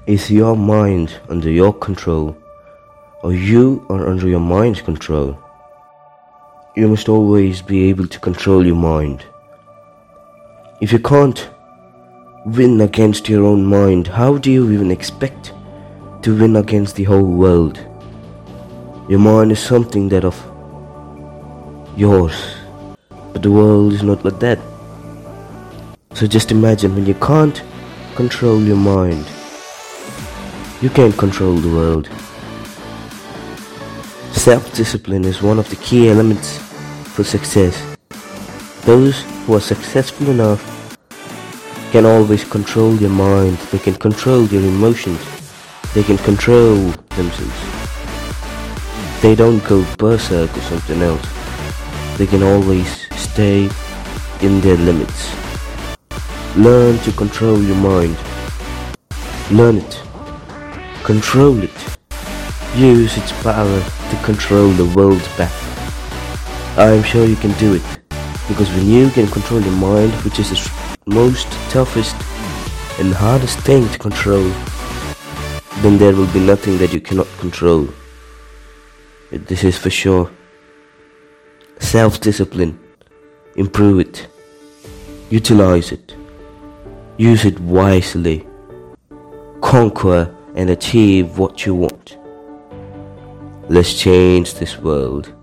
Is your mind under your control, or you are under your mind's control? You must always be able to control your mind. If you can't win against your own mind, how do you even expect to win against the whole world? Your mind is something that of yours, but the world is not like that. So just imagine, when you can't control your mind, you can't control the world. Self-discipline is one of the key elements for success. Those who are successful enough can always control their mind. They can control their emotions. They can control themselves. They don't go berserk or something else. They can always stay in their limits. Learn to control your mind. Learn it. Control it. Use its power to control the world back. I am sure you can do it, because when you can control your mind, which is the most toughest and hardest thing to control, then there will be nothing that you cannot control. This is for sure. Self-discipline. Improve it. Utilize it. Use it wisely. Conquer and achieve what you want. Let's change this world.